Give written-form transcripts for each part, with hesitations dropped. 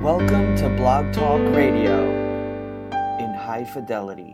Welcome to Blog Talk Radio in high fidelity.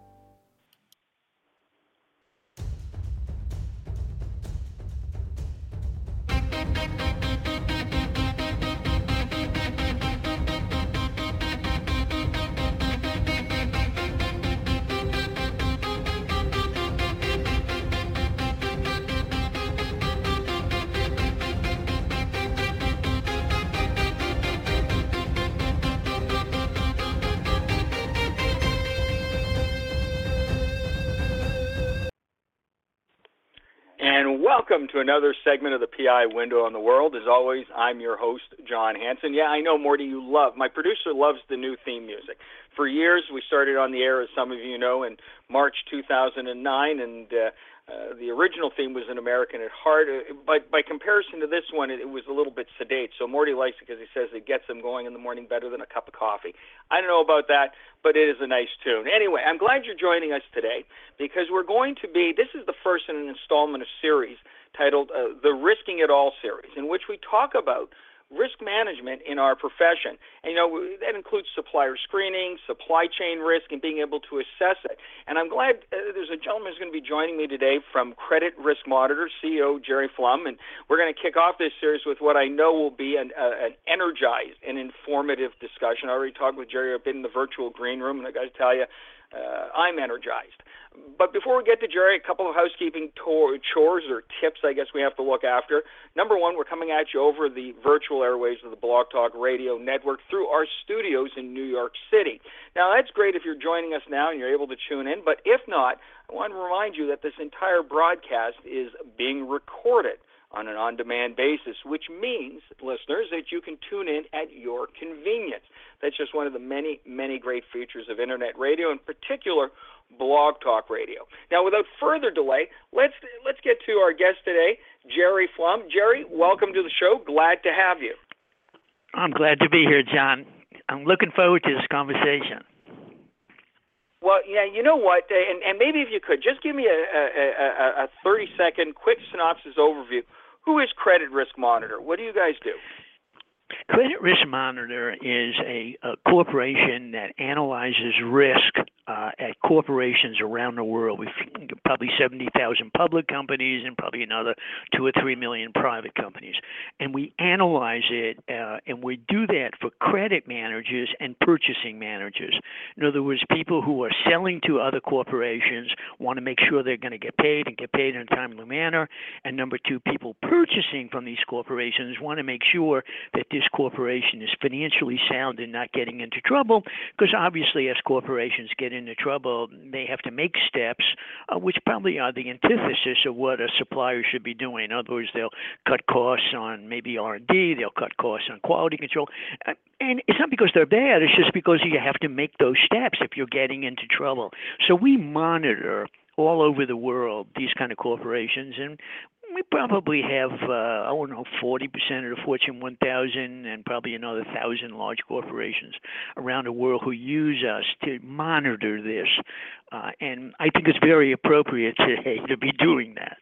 And welcome to another segment of the PI Window on the World. As always, I'm your host, John Hanson. Yeah, I know, Morty, my producer loves the new theme music. For years, we started on the air, as some of you know, in March 2009, and the original theme was An American at Heart. But by comparison to this one, it was a little bit sedate. So Morty likes it because he says it gets him going in the morning better than a cup of coffee. I don't know about that, but it is a nice tune. Anyway, I'm glad you're joining us today because this is the first in an installment of series titled the Risking It All series, in which we talk about risk management in our profession. And, that includes supplier screening, supply chain risk, and being able to assess it. And I'm glad there's a gentleman who's going to be joining me today from Credit Risk Monitor, CEO Jerry Flum, and we're going to kick off this series with what I know will be an energized and informative discussion. I already talked with Jerry. I've been in the virtual green room, and I got to tell you, I'm energized. But before we get to Jerry, a couple of housekeeping chores or tips I guess we have to look after. Number one, we're coming at you over the virtual airwaves of the Blog Talk Radio Network through our studios in New York City. Now, that's great if you're joining us now and you're able to tune in, but if not, I want to remind you that this entire broadcast is being recorded on an on-demand basis, which means, listeners, that you can tune in at your convenience. That's just one of the many, many great features of Internet radio, in particular, Blog Talk Radio. Now, without further delay, let's get to our guest today, Jerry Flum. Jerry, welcome to the show. Glad to have you. I'm glad to be here, John. I'm looking forward to this conversation. Well, yeah, you know what, and maybe if you could, just give me a 30-second quick synopsis overview. Who is Credit Risk Monitor? What do you guys do? Credit Risk Monitor is a corporation that analyzes risk at corporations around the world. We've probably 70,000 public companies and probably another 2 or 3 million private companies. And we analyze it, and we do that for credit managers and purchasing managers. In other words, people who are selling to other corporations want to make sure they're going to get paid and get paid in a timely manner. And number two, people purchasing from these corporations want to make sure that this corporation is financially sound and not getting into trouble, because obviously as corporations get into trouble, they have to make steps which probably are the antithesis of what a supplier should be doing. In other words, they'll cut costs on maybe R&D, they'll cut costs on quality control. And it's not because they're bad, it's just because you have to make those steps if you're getting into trouble. So we monitor all over the world these kind of corporations, and we probably have, 40% of the Fortune 1,000 and probably another 1,000 large corporations around the world who use us to monitor this. And I think it's very appropriate today to be doing that.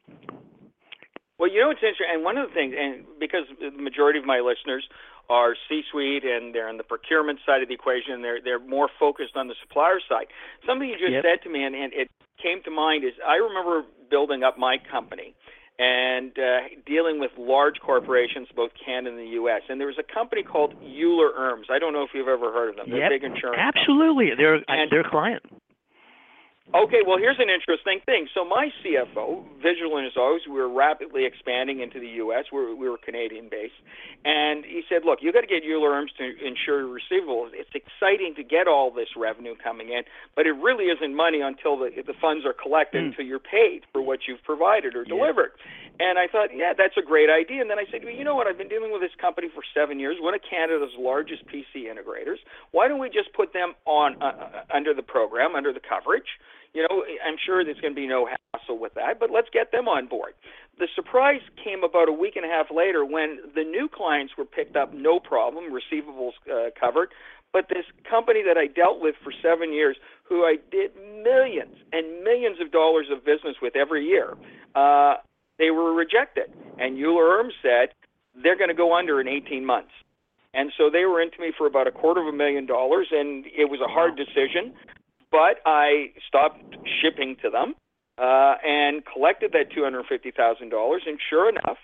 Well, it's interesting, and one of the things, and because the majority of my listeners are C-suite and they're on the procurement side of the equation, they're more focused on the supplier side. Something you just said to me, and it came to mind, is I remember building up my company and dealing with large corporations, both Canada and the U.S. And there was a company called Euler Hermes. I don't know if you've ever heard of them. They're a big insurance Absolutely. They're a client. Okay, well, here's an interesting thing. So my CFO, vigilant as always, we were rapidly expanding into the U.S. We were Canadian-based. And he said, look, you got to get Euler Hermes to insure your receivables. It's exciting to get all this revenue coming in, but it really isn't money until the funds are collected, until you're paid for what you've provided or delivered. And I thought, that's a great idea. And then I said, well, you know what? I've been dealing with this company for 7 years, one of Canada's largest PC integrators. Why don't we just put them on under the program, under the coverage? I'm sure there's going to be no hassle with that, but let's get them on board. The surprise came about a week and a half later when the new clients were picked up, no problem, receivables covered, but this company that I dealt with for 7 years, who I did millions and millions of dollars of business with every year, they were rejected. And Euler Hermes said they're going to go under in 18 months. And so they were into me for about $250,000, and it was a hard decision. But I stopped shipping to them and collected that $250,000. And sure enough,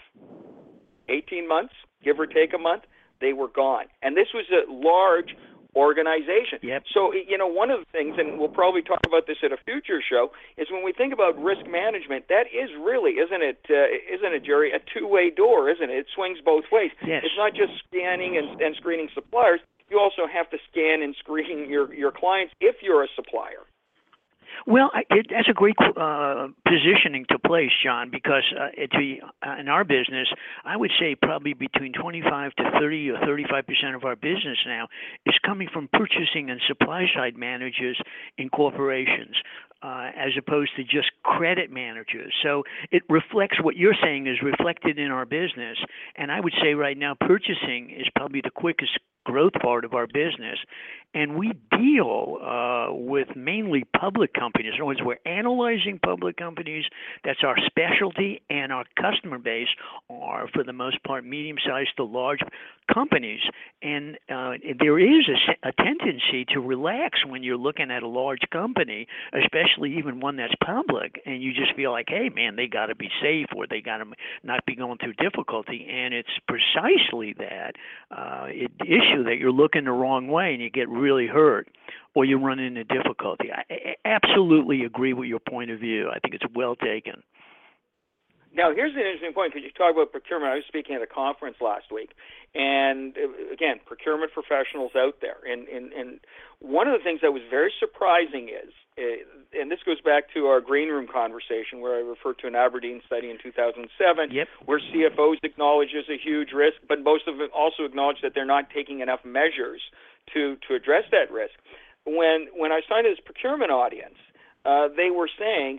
18 months, give or take a month, they were gone. And this was a large organization. Yep. So, one of the things, and we'll probably talk about this at a future show, is when we think about risk management, that is really, isn't it, Jerry, a two-way door, isn't it? It swings both ways. Yes. It's not just scanning and screening suppliers. You also have to scan and screen your clients if you're a supplier. Well, that's a great positioning to place, John, because in our business, I would say probably between 25 to 30 or 35% of our business now is coming from purchasing and supply side managers in corporations, as opposed to just credit managers. So it reflects what you're saying is reflected in our business. And I would say right now purchasing is probably the quickest growth part of our business. And we deal with mainly public companies. In other words, we're analyzing public companies. That's our specialty, and our customer base are, for the most part, medium-sized to large companies. And there is a tendency to relax when you're looking at a large company, especially even one that's public, and you just feel like, hey, man, they got to be safe, or they got to not be going through difficulty. And it's precisely that issue that you're looking the wrong way and you get really hurt, or you run into difficulty. I absolutely agree with your point of view. I think it's well taken. Now, here's an interesting point, because you talk about procurement. I was speaking at a conference last week, and again, procurement professionals out there. And one of the things that was very surprising is, and this goes back to our green room conversation where I referred to an Aberdeen study in 2007, yep, where CFOs acknowledge there's a huge risk, but most of them also acknowledge that they're not taking enough measures to address that risk. When I signed this procurement audience, they were saying,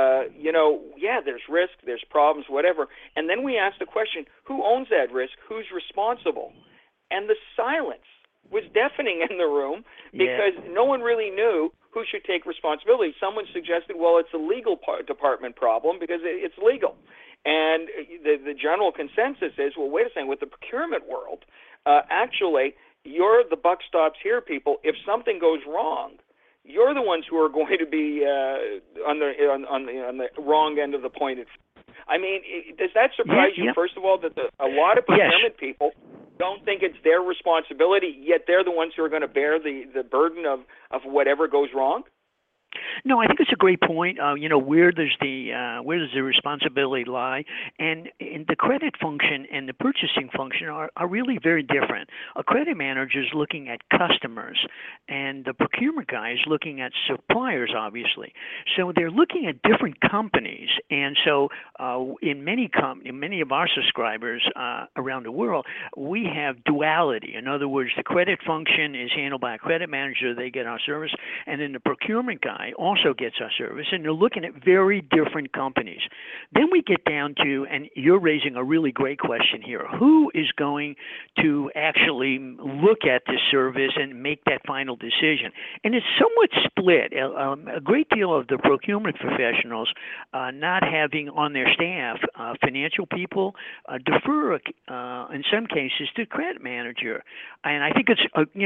yeah, there's risk, there's problems, whatever. And then we asked the question, who owns that risk? Who's responsible? And the silence was deafening in the room, because no one really knew who should take responsibility. Someone suggested, well, it's a legal department problem because it's legal. And the general consensus is, well, wait a second, with the procurement world, actually, the buck stops here, people. If something goes wrong, you're the ones who are going to be on the wrong end of the pointed. I mean, does that surprise you, first of all, that a lot of procurement people don't think it's their responsibility, yet they're the ones who are going to bear the burden of whatever goes wrong? No, I think it's a great point. Where does the responsibility lie? And the credit function and the purchasing function are really very different. A credit manager is looking at customers, and the procurement guy is looking at suppliers, obviously. So they're looking at different companies. And so in many of our subscribers around the world, we have duality. In other words, the credit function is handled by a credit manager. They get our service. And then the procurement guy also gets our service, and they're looking at very different companies. Then we get down to, and you're raising a really great question here, who is going to actually look at this service and make that final decision? And it's somewhat split. A great deal of the procurement professionals not having on their staff financial people defer in some cases to credit manager. And I think it's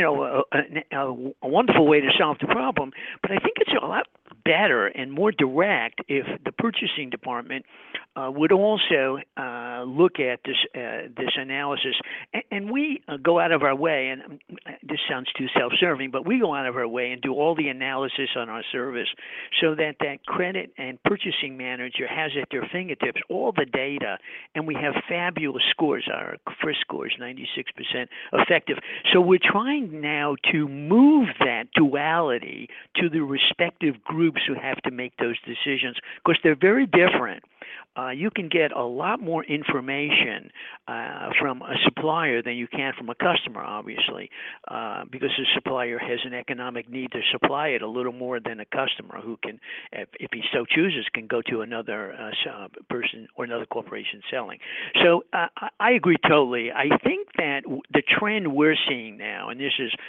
a wonderful way to solve the problem, but I think it's a lot better and more direct if the purchasing department would also look at this analysis. And we go out of our way, and this sounds too self-serving, but we go out of our way and do all the analysis on our service so that credit and purchasing manager has at their fingertips all the data, and we have fabulous scores. Our first score is 96% effective. So we're trying now to move that duality to the respective groups who have to make those decisions, because they're very different. You can get a lot more information from a supplier than you can from a customer, obviously, because the supplier has an economic need to supply it a little more than a customer who can, if he so chooses, can go to another person or another corporation selling. So I agree totally. I think that the trend we're seeing now, and this is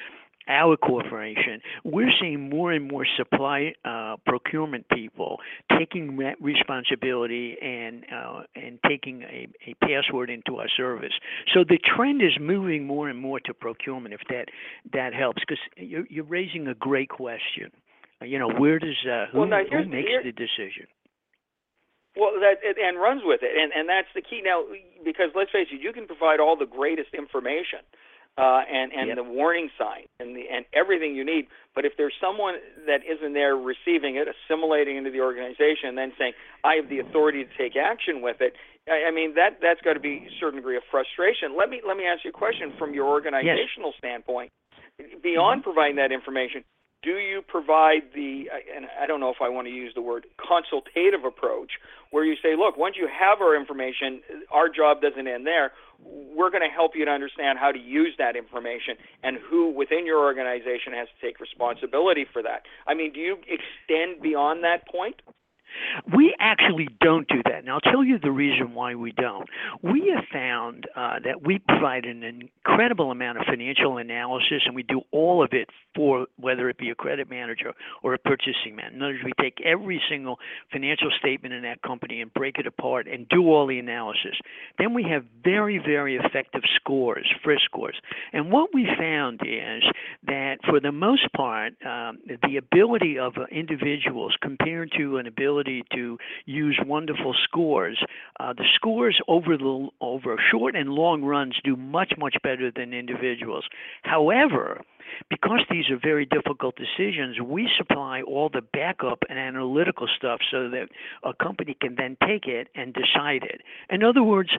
our corporation, we're seeing more and more supply procurement people taking responsibility and taking a password into our service. So the trend is moving more and more to procurement, if that helps, because you're raising a great question. Where does who makes the decision? Well, and runs with it, and that's the key now. Because let's face it, you can provide all the greatest information and yep. the warning sign and everything you need, but if there's someone that isn't there receiving it, assimilating into the organization, and then saying, "I have the authority to take action with it," I mean that's got to be a certain degree of frustration. Let me ask you a question from your organizational standpoint. Beyond providing that information, do you provide and I don't know if I want to use the word consultative approach, where you say, look, once you have our information, our job doesn't end there. We're going to help you to understand how to use that information and who within your organization has to take responsibility for that. I mean, do you extend beyond that point? We actually don't do that. And I'll tell you the reason why we don't. We have found that we provide an incredible amount of financial analysis, and we do all of it for whether it be a credit manager or a purchasing manager. In other words, we take every single financial statement in that company and break it apart and do all the analysis. Then we have very, very effective scores, FRIS scores. And what we found is that for the most part, the ability of individuals compared to an ability to use wonderful scores, the scores over short and long runs do much, much better than individuals. However, because these are very difficult decisions, we supply all the backup and analytical stuff so that a company can then take it and decide it. In other words,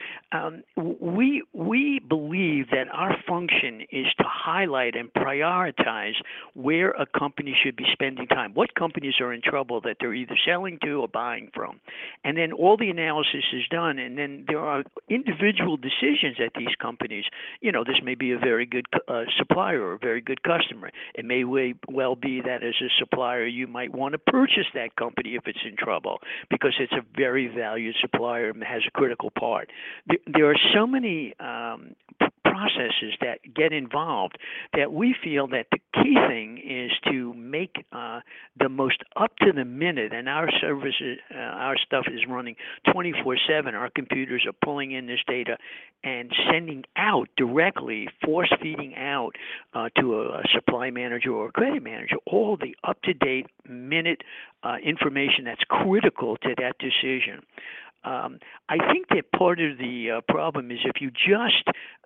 we believe that our function is to highlight and prioritize where a company should be spending time, what companies are in trouble that they're either selling to or buying from. And then all the analysis is done, and then there are individual decisions at these companies. This may be a very good supplier or a very good customer. It may well be that as a supplier you might want to purchase that company if it's in trouble because it's a very valued supplier and has a critical part. There are so many processes that get involved that we feel that the key thing is to make the most up to the minute, and our services, our stuff is running 24/7. Our computers are pulling in this data and sending out directly, force feeding out to a supply manager or a credit manager all the up-to-date minute information that's critical to that decision. I think that part of the problem is if you just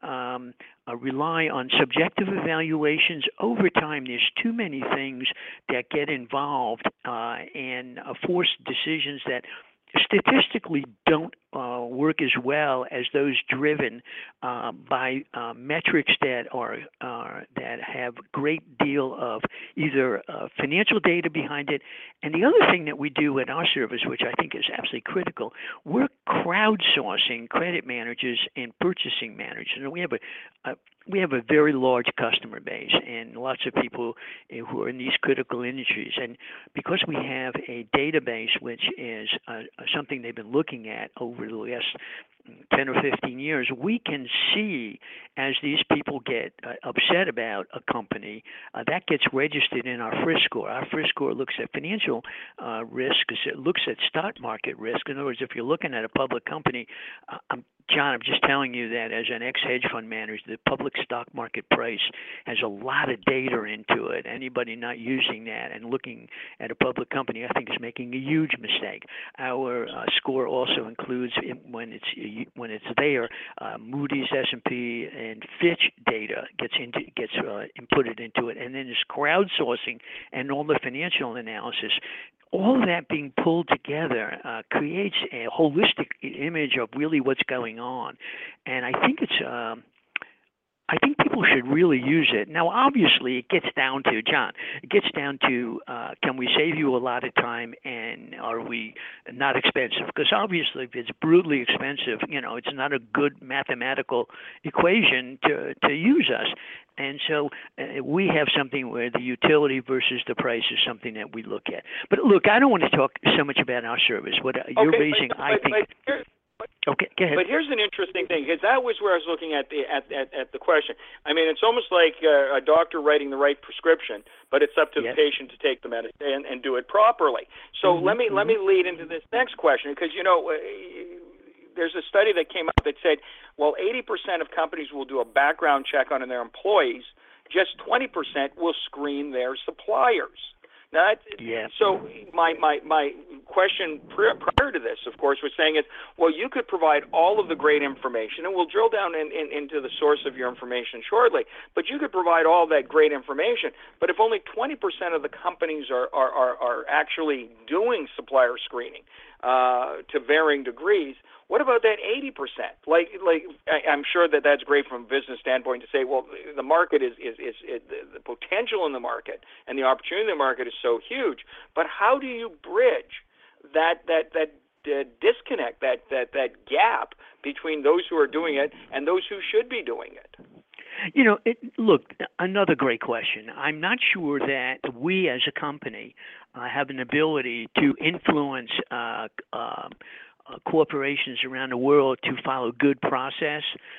rely on subjective evaluations, over time there's too many things that get involved and force decisions that statistically don't work as well as those driven by metrics that that have great deal of either financial data behind it. And the other thing that we do in our service, which I think is absolutely critical, we're crowdsourcing credit managers and purchasing managers. And we have a very large customer base and lots of people who are in these critical industries. And because we have a database, which is something they've been looking at over the last 10 or 15 years, we can see as these people get upset about a company, that gets registered in our FRIS score. Our FRIS score looks at financial risk, it looks at stock market risk. In other words, if you're looking at a public company, John, I'm just telling you that as an ex-hedge fund manager, the public stock market price has a lot of data into it. Anybody not using that and looking at a public company, I think, is making a huge mistake. Our score also includes, when it's there, Moody's, S&P, and Fitch data gets inputted into it, and then there's crowdsourcing and all the financial analysis. All of that being pulled together creates a holistic image of really what's going on, and I think I think people should really use it. Now, obviously, it gets down to, John, can we save you a lot of time, and are we not expensive? Because obviously, if it's brutally expensive, it's not a good mathematical equation to use us. And so we have something where the utility versus the price is something that we look at. But look, I don't want to talk so much about our service. What you're raising, I think. Okay, go ahead. But here's an interesting thing, because that was where I was looking at the question. I mean, it's almost like a doctor writing the right prescription, but it's up to the patient to take the medicine and do it properly. So let me lead into this next question, because there's a study that came out that said, well, 80% of companies will do a background check on their employees. Just 20% will screen their suppliers. Now, so my question prior to this, of course, was saying is, well, you could provide all of the great information, and we'll drill down into the source of your information shortly, but you could provide all that great information. But if only 20% of the companies are actually doing supplier screening to varying degrees, what about that 80%? Like I'm sure that's great from a business standpoint to say, well, the market is the potential in the market and the opportunity in the market is so huge. But how do you bridge that disconnect, that gap between those who are doing it and those who should be doing it? Look, another great question. I'm not sure that we as a company have an ability to influence corporations around the world to follow good process.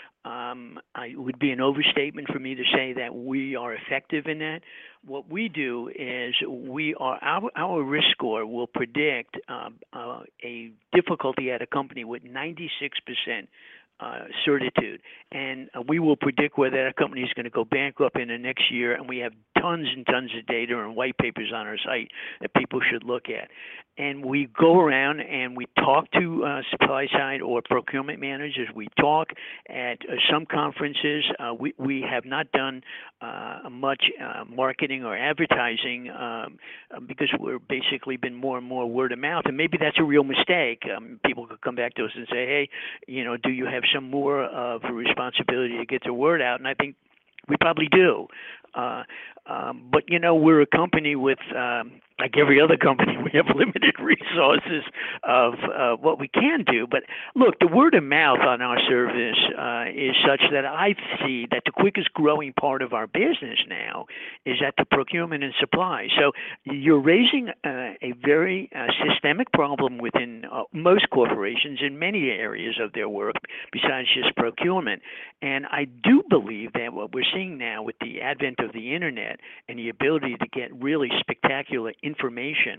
It would be an overstatement for me to say that we are effective in that. What we do is our risk score will predict a difficulty at a company with 96% certitude, and we will predict whether that company is going to go bankrupt in the next year, and we have tons and tons of data and white papers on our site that people should look at. And we go around and we talk to supply side or procurement managers. We talk at some conferences. We have not done much marketing or advertising because we're basically been more and more word of mouth, and maybe that's a real mistake. People could come back to us and say, hey, do you have some more of a responsibility to get the word out? And I think we probably do. But, we're a company with, like every other company, we have limited resources of what we can do. But, look, the word of mouth on our service is such that I see that the quickest growing part of our business now is at the procurement and supply. So you're raising a very systemic problem within most corporations in many areas of their work besides just procurement. And I do believe that what we're seeing now with the advent of the Internet and the ability to get really spectacular information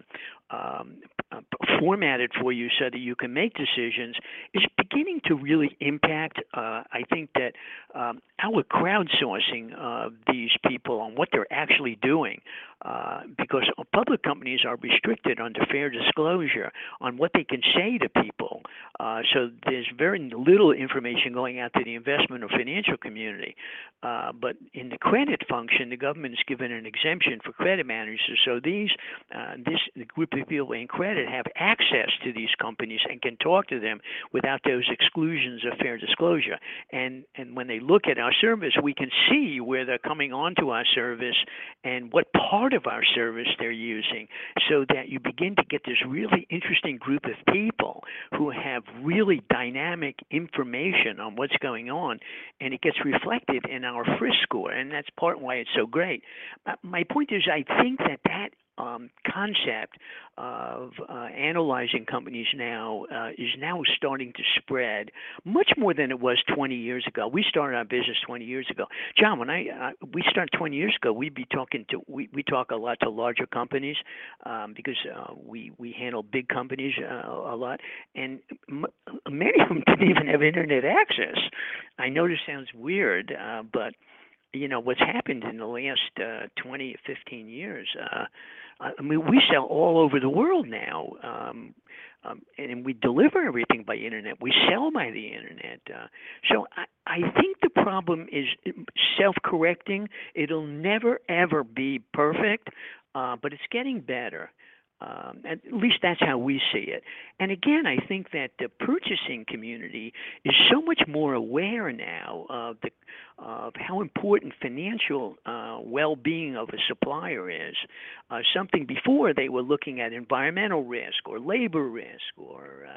formatted for you so that you can make decisions is beginning to really impact, I think, that our crowdsourcing of these people on what they're actually doing, because public companies are restricted under fair disclosure on what they can say to people. So there's very little information going out to the investment or financial community. But in the credit function, the government has given an exemption for credit managers. So this group of people in credit have access to these companies and can talk to them without those exclusions of fair disclosure. And when they look at our service, we can see where they're coming onto our service and what part of our service they're using, so that you begin to get this really interesting group of people who have really dynamic information on what's going on, and it gets reflected in our FRISC score, and that's part why it's so great. My point is, I think that concept of analyzing companies now is now starting to spread much more than it was 20 years ago. We started our business 20 years ago. John, when we started 20 years ago, we talk a lot to larger companies because we handle big companies a lot, and many of them didn't even have internet access. I know this sounds weird, but what's happened in the last 20 or 15 years, we sell all over the world now, and we deliver everything by internet. We sell by the internet. So I think the problem is self-correcting. It'll never, ever be perfect, but it's getting better. At least that's how we see it. And again, I think that the purchasing community is so much more aware now of how important financial well-being of a supplier is. Something before they were looking at environmental risk or labor risk or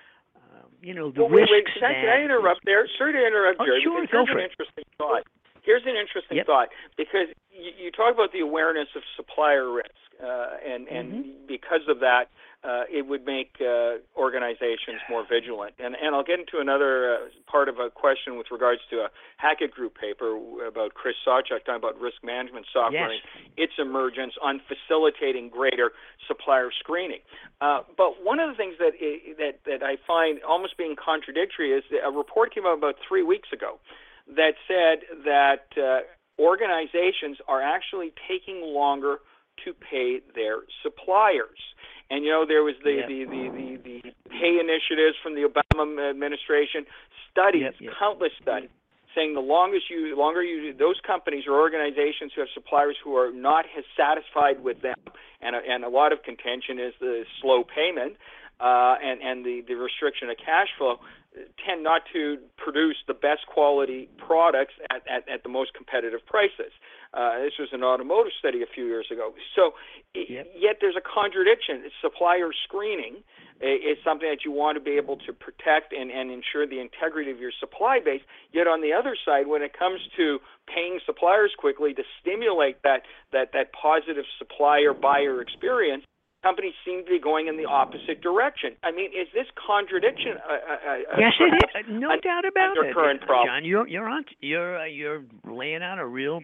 the risks. Can I interrupt there? Sorry to interrupt you. Sure, go for it. Interesting thought. Here's an interesting thought, because you talk about the awareness of supplier risk, and because of that, it would make organizations more vigilant. And I'll get into another part of a question with regards to a Hackett Group paper about Chris Sawchuk talking about risk management software and its emergence on facilitating greater supplier screening. But one of the things that I find almost being contradictory is a report came out about 3 weeks ago that said that organizations are actually taking longer to pay their suppliers. And there was the pay initiatives from the Obama administration, studies, countless studies, saying the longer you those companies or organizations who have suppliers who are not as satisfied with them, and a lot of contention is the slow payment and the restriction of cash flow, tend not to produce the best quality products at the most competitive prices. This was an automotive study a few years ago. So yet there's a contradiction. Supplier screening is something that you want to be able to protect and ensure the integrity of your supply base. Yet on the other side, when it comes to paying suppliers quickly to stimulate that positive supplier-buyer experience, companies seem to be going in the opposite direction. I mean, is this contradiction? Yes, it is. No doubt about it. Current problem. John, you're laying out a real,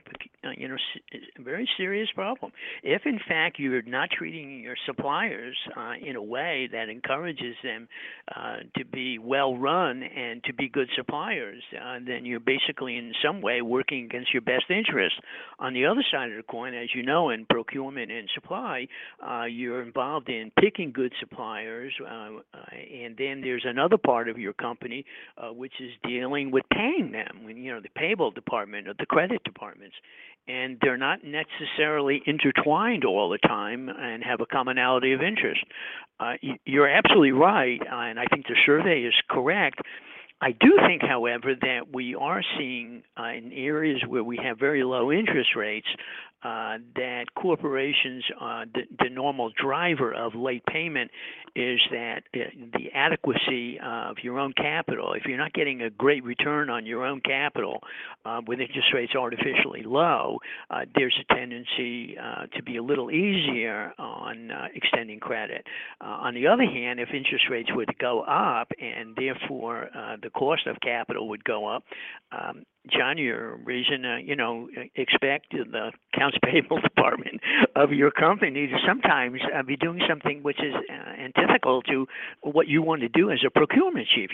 very serious problem. If in fact you're not treating your suppliers in a way that encourages them to be well run and to be good suppliers, then you're basically in some way working against your best interest. On the other side of the coin, as you know, in procurement and supply, you're involved in picking good suppliers, and then there's another part of your company which is dealing with paying them, the payable department or the credit departments, and they're not necessarily intertwined all the time and have a commonality of interest. You're absolutely right, and I think the survey is correct. I do think, however, that we are seeing in areas where we have very low interest rates that corporations, the normal driver of late payment is that the adequacy of your own capital. If you're not getting a great return on your own capital with interest rates artificially low, there's a tendency to be a little easier on extending credit. On the other hand, if interest rates were to go up and therefore the cost of capital would go up, John, you're raising, expect the accounts payable department of your company to sometimes be doing something which is antithetical to what you want to do as a procurement chief.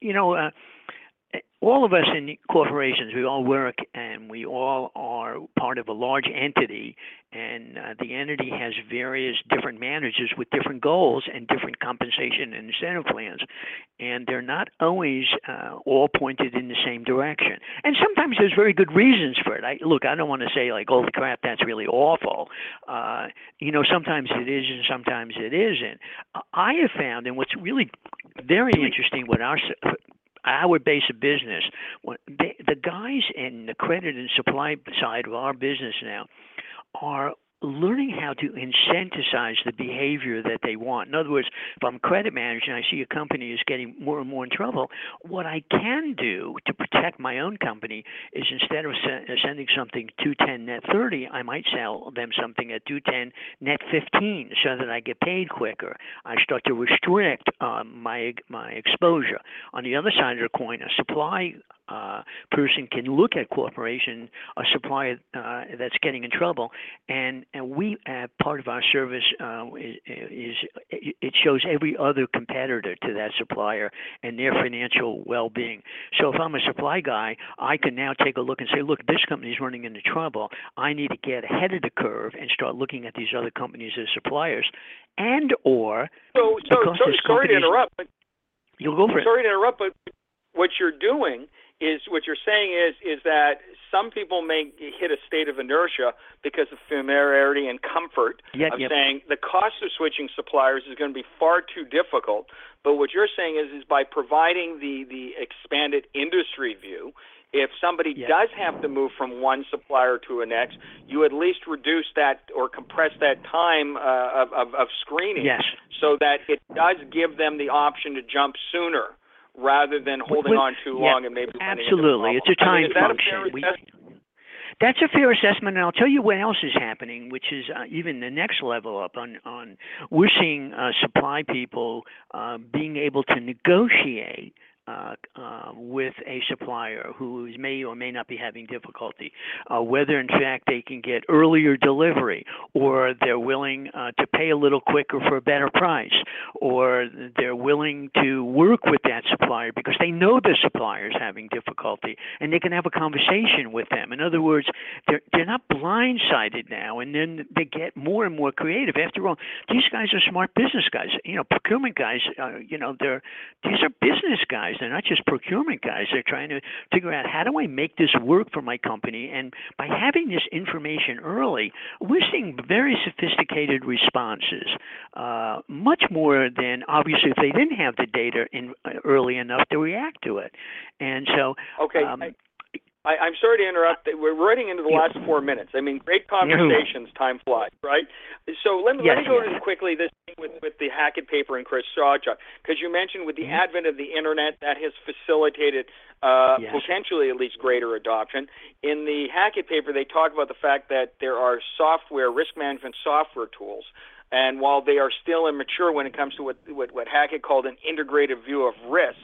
All of us in corporations, we all work and we all are part of a large entity, and the entity has various different managers with different goals and different compensation and incentive plans, and they're not always all pointed in the same direction. And sometimes there's very good reasons for it. I don't want to say like, holy crap, that's really awful. Sometimes it is and sometimes it isn't. I have found, and what's really very interesting with our base of business, the guys in the credit and supply side of our business now are learning how to incentivize the behavior that they want. In other words, if I'm a credit manager and I see a company is getting more and more in trouble, what I can do to protect my own company is instead of sending something 210 net 30, I might sell them something at 210 net 15 so that I get paid quicker. I start to restrict my exposure. On the other side of the coin, a supply person can look at a supplier that's getting in trouble, and we part of our service is it shows every other competitor to that supplier and their financial well-being. So if I'm a supply guy, I can now take a look and say, look, this company is running into trouble. I need to get ahead of the curve and start looking at these other companies as suppliers, sorry to interrupt, but you'll go for it. Sorry to interrupt, but what you're doing is what you're saying is that some people may hit a state of inertia because of familiarity and comfort saying the cost of switching suppliers is going to be far too difficult. But what you're saying is by providing the expanded industry view, if somebody does have to move from one supplier to the next, you at least reduce that or compress that time of screening so that it does give them the option to jump sooner, rather than holding on too long and maybe absolutely, it's a time function. That's a fair assessment, and I'll tell you what else is happening, which is even the next level up. On we're seeing supply people being able to negotiate with a supplier who may or may not be having difficulty, whether in fact they can get earlier delivery, or they're willing to pay a little quicker for a better price, or they're willing to work with that supplier because they know the supplier is having difficulty, and they can have a conversation with them. In other words, they're not blindsided now, and then they get more and more creative. After all, these guys are smart business guys. Procurement guys. These are business guys. They're not just procurement guys. They're trying to figure out, how do I make this work for my company? And by having this information early, we're seeing very sophisticated responses, much more than obviously if they didn't have the data early enough to react to it. And so, okay. I'm sorry to interrupt. We're running into the last 4 minutes. I mean, great conversations. Time flies, right? So let me go into quickly this thing with the Hackett paper and Chris Sawchuk, because you mentioned with the advent of the internet, that has facilitated potentially at least greater adoption. In the Hackett paper, they talk about the fact that there are risk management software tools. And while they are still immature when it comes to what Hackett called an integrated view of risk,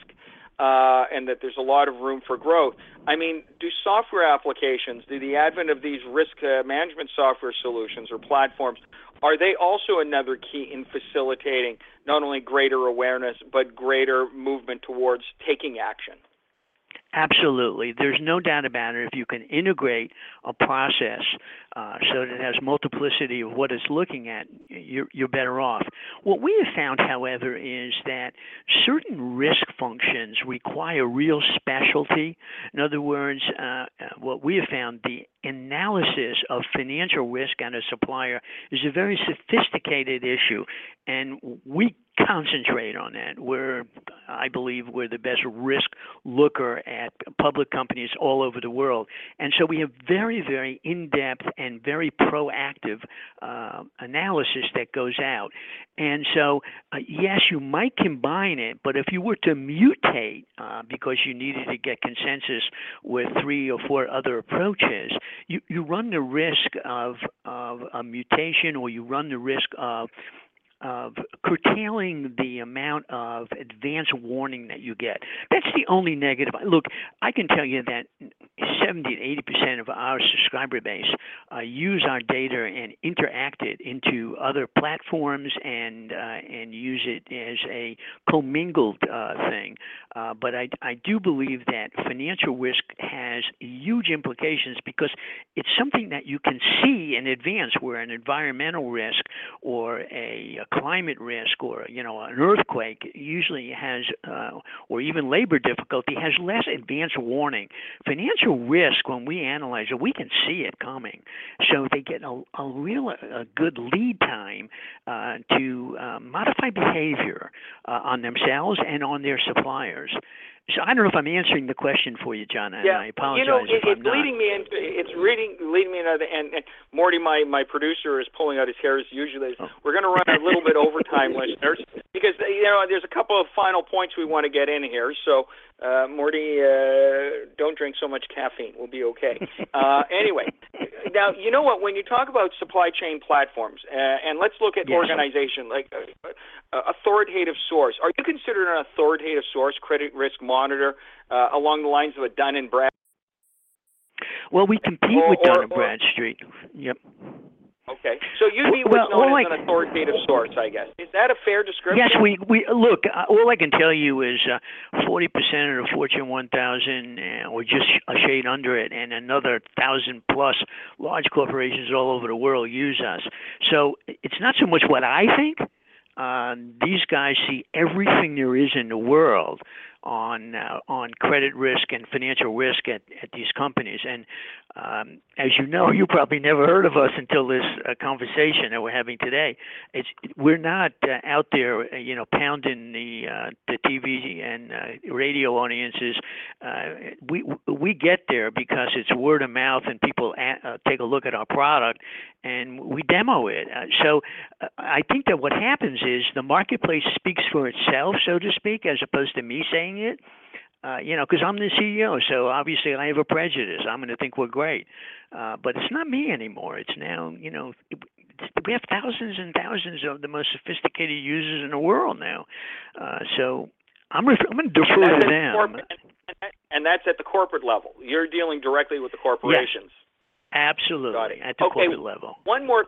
and that there's a lot of room for growth. I mean, do software applications, do the advent of these risk management software solutions or platforms, are they also another key in facilitating not only greater awareness, but greater movement towards taking action? Absolutely. There's no doubt about it. If you can integrate a process so that it has multiplicity of what it's looking at, you're better off. What we have found, however, is that certain risk functions require real specialty. In other words, what we have found, the analysis of financial risk on a supplier is a very sophisticated issue, and we concentrate on that. I believe we're the best risk looker at public companies all over the world. And so we have very, very in-depth and very proactive analysis that goes out. And so, yes, you might combine it, but if you were to mutate because you needed to get consensus with 3 or 4 other approaches, you run the risk of a mutation, or you run the risk of curtailing the amount of advance warning that you get. That's the only negative. Look, I can tell you that 70 to 80% of our subscriber base use our data and interact it into other platforms and use it as a commingled thing. But I do believe that financial risk has huge implications because it's something that you can see in advance, where an environmental risk or a climate risk or an earthquake usually has, or even labor difficulty, has less advance warning. Financial risk, when we analyze it, we can see it coming, so they get a good lead time to modify behavior on themselves and on their suppliers. So I don't know if I'm answering the question for you, John, and I apologize if I'm not. It's leading me into, and Morty, my producer, is pulling out his hair as usually. We're going to run a little bit overtime, listeners, because there's a couple of final points we want to get in here. So, Morty, don't drink so much caffeine. We'll be okay. Anyway, now, you know what? When you talk about supply chain platforms, and let's look at organization like authoritative source. Are you considered an authoritative source, credit risk monitor, along the lines of a Dun & Brad? Well, we compete with Dun & Bradstreet. Yep. Okay, so you'd be what's known as an authoritative source, I guess. Is that a fair description? Yes, we look. All I can tell you is 40% of the Fortune 1000, or just a shade under it, and another 1,000 plus large corporations all over the world use us. So it's not so much what I think. These guys see everything there is in the world on credit risk and financial risk at these companies. And as you know, you probably never heard of us until this conversation that we're having today. We're not out there, pounding the TV and radio audiences. We get there because it's word of mouth, and people take a look at our product, and we demo it. So I think that what happens is the marketplace speaks for itself, so to speak, as opposed to me saying it. because I'm the CEO, so obviously I have a prejudice. I'm going to think we're great, but it's not me anymore. It's now, we have thousands and thousands of the most sophisticated users in the world now. So I'm going to defer to them. And that's at the corporate level. You're dealing directly with the corporations. Yes, absolutely, at the corporate level. One more.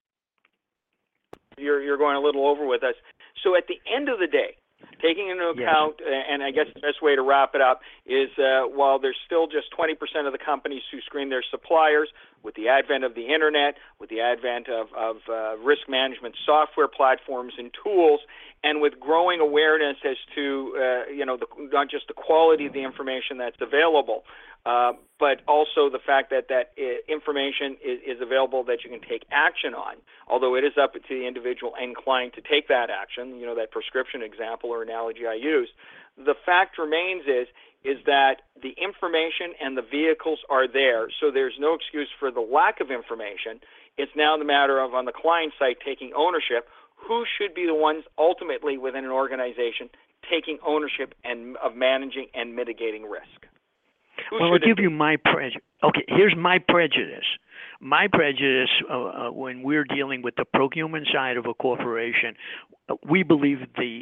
You're going a little over with us. So at the end of the day, taking into account, and I guess the best way to wrap it up is while there's still just 20% of the companies who screen their suppliers, with the advent of the internet, with the advent of risk management software platforms and tools, and with growing awareness as to not just the quality of the information that's available, but also the fact that information is available that you can take action on, although it is up to the individual and client to take that action, that prescription example or analogy I used. The fact remains is that the information and the vehicles are there, so there's no excuse for the lack of information. It's now the matter of, on the client side, taking ownership. Who should be the ones ultimately within an organization taking ownership of managing and mitigating risk? Well, I'll give you my prejudice. Okay, here's my prejudice. My prejudice when we're dealing with the procurement side of a corporation, we believe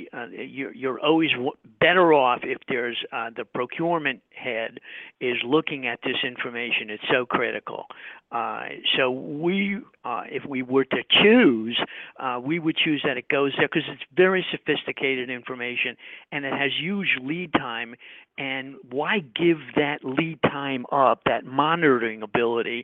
you're always better off if there's the procurement head is looking at this information. It's so critical. So we, if we were to choose, we would choose that it goes there because it's very sophisticated information and it has huge lead time. And why give that lead time up, that monitoring ability,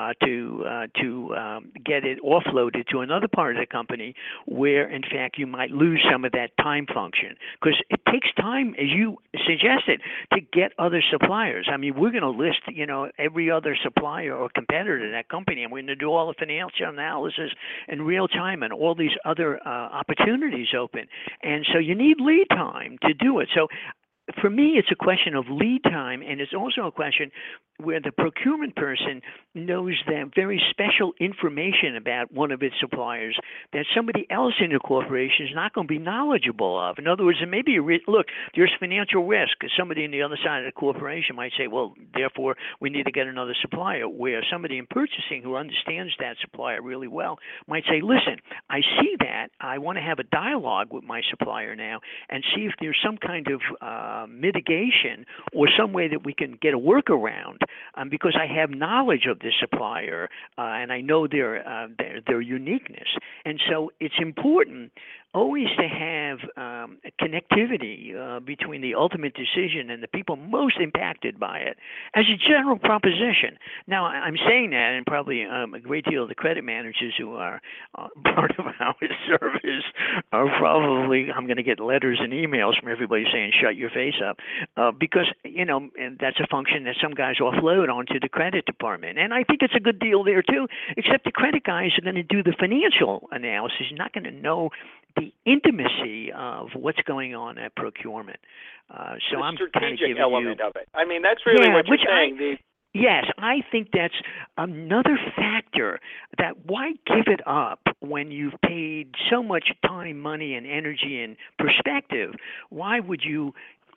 to get it offloaded to another part of the company where, in fact, you might lose some of that time function? Because it takes time, as you suggested, to get other suppliers. I mean, we're going to list, every other supplier or competitor to that company, and we're going to do all the financial analysis in real time and all these other opportunities open. And so you need lead time to do it. So for me, it's a question of lead time, and it's also a question where the procurement person knows that very special information about one of its suppliers that somebody else in the corporation is not going to be knowledgeable of. In other words, there may be look, there's financial risk. Somebody on the other side of the corporation might say, well, therefore, we need to get another supplier, where somebody in purchasing who understands that supplier really well might say, listen, I see that. I want to have a dialogue with my supplier now and see if there's some kind of mitigation or some way that we can get a workaround, because I have knowledge of this supplier and I know their uniqueness. And so it's important always to have connectivity between the ultimate decision and the people most impacted by it as a general proposition. Now, I'm saying that, and probably a great deal of the credit managers who are part of our service are probably, I'm going to get letters and emails from everybody saying, shut your face up, because, and that's a function that some guys offload onto the credit department. And I think it's a good deal there, too, except the credit guys are going to do the financial analysis. You're not going to know the intimacy of what's going on at procurement. So the I'm strategic element of it. I mean, that's really what you're saying. Yes, I think that's another factor that why give it up when you've paid so much time, money, and energy and perspective? Why would you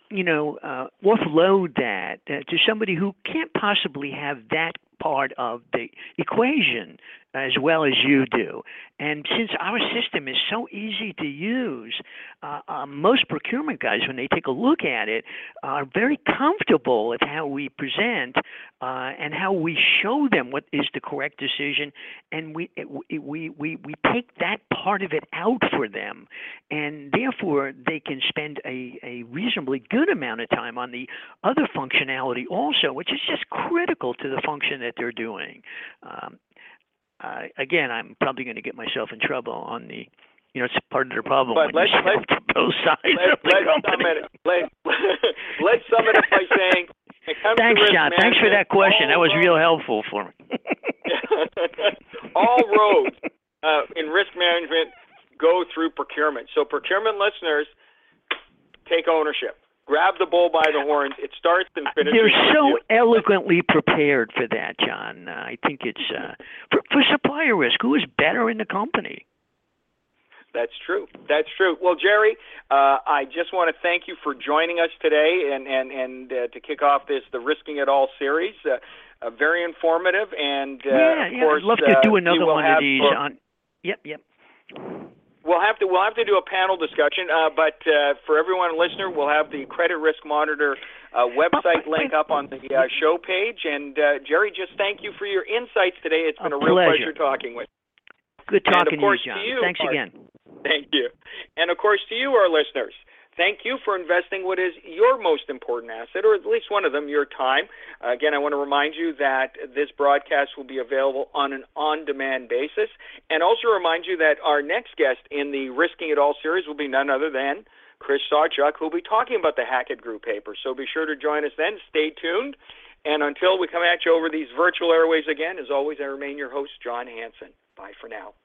offload that to somebody who can't possibly have that part of the equation as well as you do? And since our system is so easy to use, most procurement guys, when they take a look at it, are very comfortable with how we present and how we show them what is the correct decision, and we take that part of it out for them, and therefore they can spend a reasonably good amount of time on the other functionality also, which is just critical to the function that they're doing. Again, I'm probably going to get myself in trouble on the, it's part of the problem. But let's sum it up by saying, thanks, John. Thanks for that question. That was real helpful for me. All roads in risk management go through procurement. So procurement listeners, take ownership. Grab the bull by the horns. It starts and finishes. They're so eloquently prepared for that, John. I think it's for supplier risk. Who is better in the company? That's true. That's true. Well, Jerry, I just want to thank you for joining us today and to kick off the Risking It All series. Very informative, and of course, I'd love to do another one of these. Yep. We'll have to do a panel discussion, but for everyone listener, we'll have the Credit Risk Monitor website link up on the show page. And Jerry, just thank you for your insights today. It's been a real pleasure talking with you. Good talking to you, John. Thanks again. Thank you. And of course, to you, our listeners, thank you for investing what is your most important asset, or at least one of them, your time. Again, I want to remind you that this broadcast will be available on an on-demand basis, and also remind you that our next guest in the Risking It All series will be none other than Chris Sawchuk, who will be talking about the Hackett Group paper. So be sure to join us then. Stay tuned. And until we come at you over these virtual airways again, as always, I remain your host, John Hanson. Bye for now.